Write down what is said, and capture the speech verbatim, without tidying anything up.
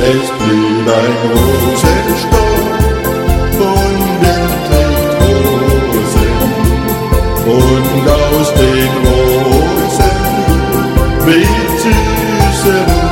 Es blüht ein Rosenstock und er trägt Rosen, und aus den Rosen weht süße